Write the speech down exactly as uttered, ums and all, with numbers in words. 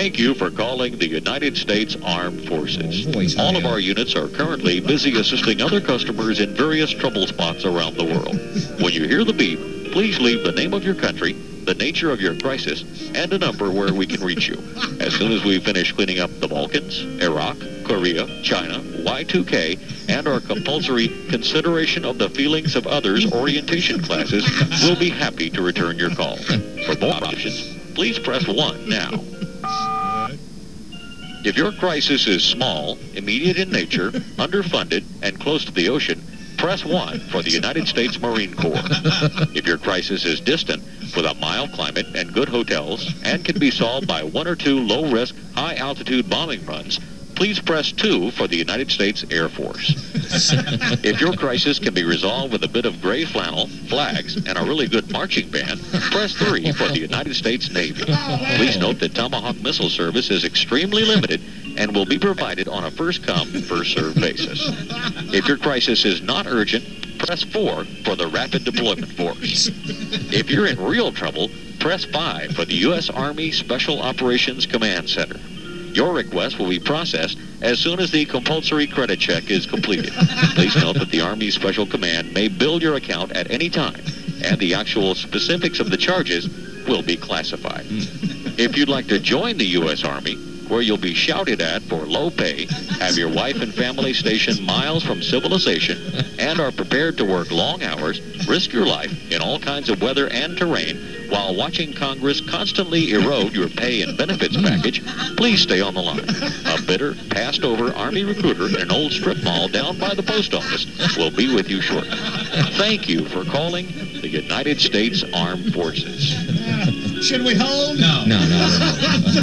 Thank you for calling the United States Armed Forces. Oh, voice, All honey. of our units are currently busy assisting other customers in various trouble spots around the world. When you hear the beep, please leave the name of your country, the nature of your crisis, and a number where we can reach you. As soon as we finish cleaning up the Balkans, Iraq, Korea, China, Y two K, and our compulsory consideration of the feelings of others orientation classes, we'll be happy to return your call. For more options, please press one now. If your crisis is small, immediate in nature, underfunded, and close to the ocean, press one for the United States Marine Corps. If your crisis is distant, with a mild climate and good hotels, and can be solved by one or two low-risk, high-altitude bombing runs, please press two for the United States Air Force. If your crisis can be resolved with a bit of gray flannel, flags, and a really good marching band, press three for the United States Navy. Please note that Tomahawk missile service is extremely limited and will be provided on a first-come, first-served basis. If your crisis is not urgent, press four for the Rapid Deployment Force. If you're in real trouble, press five for the U S Army Special Operations Command Center. Your request will be processed as soon as the compulsory credit check is completed. Please note that the Army Special Command may bill your account at any time, and the actual specifics of the charges will be classified. If you'd like to join the U S Army, where you'll be shouted at for low pay, have your wife and family stationed miles from civilization, and are prepared to work long hours, risk your life in all kinds of weather and terrain, while watching Congress constantly erode your pay and benefits package, please stay on the line. A bitter, passed-over Army recruiter in an old strip mall down by the post office will be with you shortly. Thank you for calling the United States Armed Forces. Should we hold? No, no, no. no.